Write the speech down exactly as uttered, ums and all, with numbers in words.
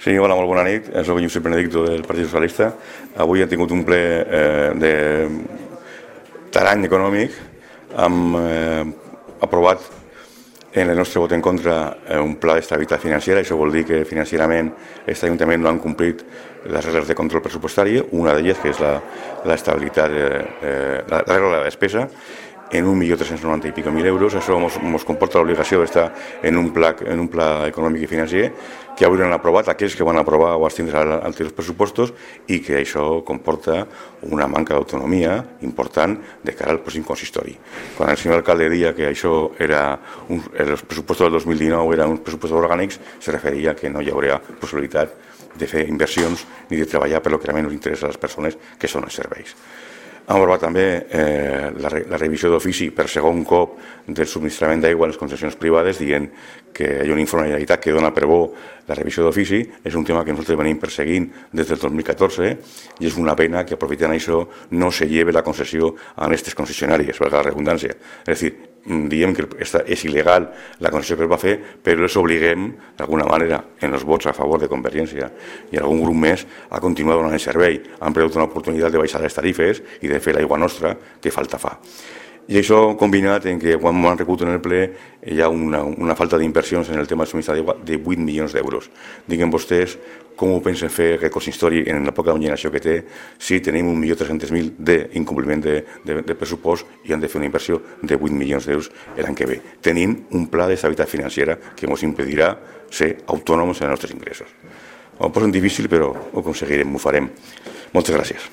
Sí, hola, molt bona nit. Soc Josep Benedicto del Partit Socialista. Avui hem tingut un ple eh, de tarany econòmic. Hem eh, aprovat en el nostre vot en contra eh, un pla d'estabilitat financera. Això vol dir que financerament aquest Ajuntament no han complit les regles de control pressupostari, una d'elles que és l'estabilitat, eh, la, la regla de la despesa, en un milió tres-cents noranta i pico mil euros. Això ens comporta l'obligació d'estar en un pla, en un pla econòmic i financer que avui han aprovat aquells que van aprovar o abstindre als pressupostos, i que això comporta una manca d'autonomia important de cara al pròxim consistori. Quan el senyor alcalde deia que això era un, els pressupostos del dos mil dinou eren uns pressupostos orgànics, se referia que no hi hauria possibilitat de fer inversions ni de treballar per lo que realment ens interessa a les persones, que són els serveis. Hem aprovat també eh, la, re, la revisió d'ofici per segon cop del subministrament d'aigua a les concessions privades, dient que hi ha una informalitat que dona per bo la revisió d'ofici. És un tema que nosaltres venim perseguint des del dos mil catorze i és una pena que, aprofitant això, no se lleve la concessió a aquestes concessionàries, valga la redundància. És a dir, diem que és il·legal la concessió que es va fer, però els obliguem, d'alguna manera, en els vots a favor de Convergència i algun grup més, a continuar donant el servei. Han perdut una oportunitat de baixar les tarifes i de fer l'aigua nostra que falta fa. I això combinat en que quan m'han reconegut en el ple hi ha una, una falta d'inversions en el tema del subministrament d'aigua de vuit milions d'euros. Diguem vostès com ho pensen fer aquest consistori en la poca generació que té, si tenim un milió tres-cents mil d'incompliment de, de, de pressupost i han de fer una inversió de vuit milions d'euros l'any que ve, tenint un pla d'estabilitat financera que ens impedirà ser autònoms en els nostres ingressos. Ho posen difícil, però ho aconseguirem, ho farem. Moltes gràcies.